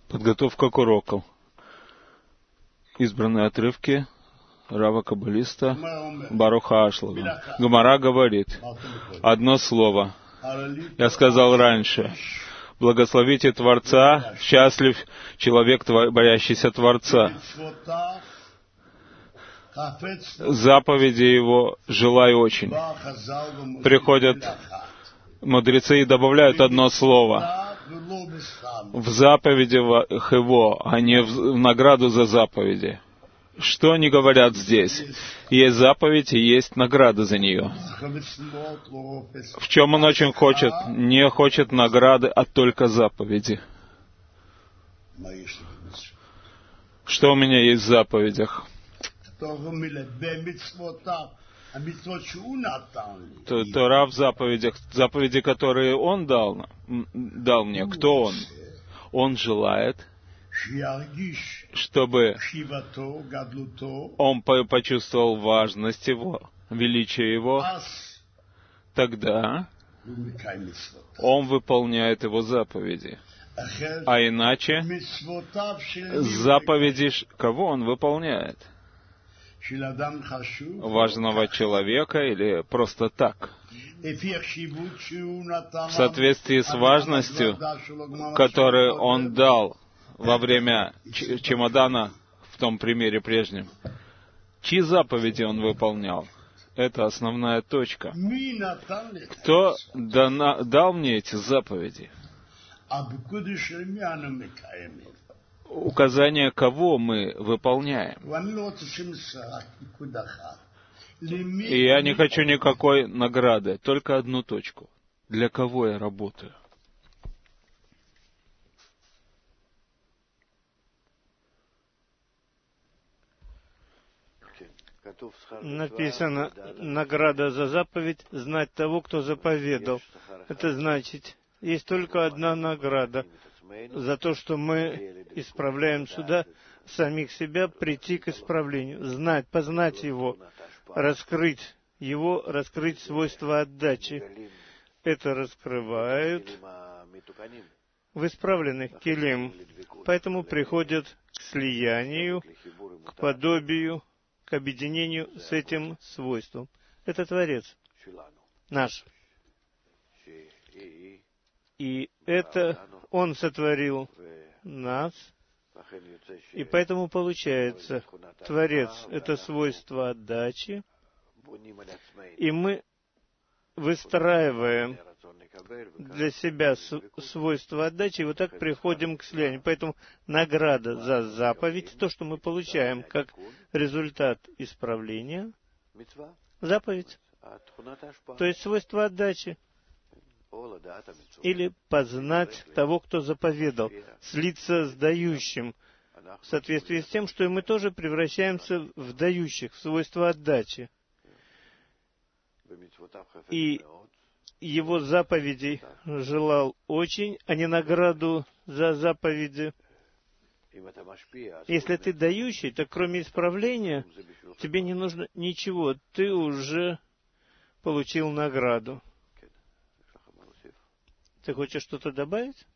Подготовка к уроку. Избранные отрывки Рава Каббалиста Баруха Ашлага. Гемара говорит одно слово. Я сказал раньше. Благословите Творца, счастлив человек, боящийся Творца. Заповеди Его желаю очень. Приходят мудрецы и добавляют одно слово в заповедях Его, а не в награду за заповеди. Что они говорят здесь? Есть заповедь и есть награда за нее. В чем он очень хочет? Не хочет награды, а только заповеди. Что у меня есть в заповедях? Тора в заповедях, заповеди, которые Он дал мне. Кто Он? Он желает, чтобы он почувствовал важность Его, величие Его. Тогда он выполняет Его заповеди. А иначе заповеди кого он выполняет? Важного человека или просто так? В соответствии с важностью, которую он дал во время чемодана, в том примере прежнем, чьи заповеди он выполнял? Это основная точка. Кто дал мне эти заповеди? Указание, кого мы выполняем. И я не хочу никакой награды, только одну точку. Для кого я работаю? Написано, награда за заповедь — знать того, кто заповедал. Это значит, есть только одна награда за то, что мы исправляем сюда самих себя, прийти к исправлению, знать, познать Его, раскрыть свойства отдачи. Это раскрывают в исправленных келим. Поэтому приходят к слиянию, к подобию, к объединению с этим свойством. Это Творец наш. И это Он сотворил нас. И поэтому получается, Творец — это свойство отдачи, и мы выстраиваем для себя свойства отдачи, и вот так приходим к слиянию. Поэтому награда за заповедь, то, что мы получаем как результат исправления, заповедь, то есть свойство отдачи, или познать того, кто заповедал, слиться с дающим, в соответствии с тем, что и мы тоже превращаемся в дающих, в свойство отдачи. И Его заповедей желал очень, а не награду за заповеди. Если ты дающий, то кроме исправления тебе не нужно ничего, ты уже получил награду. Ты хочешь что-то добавить?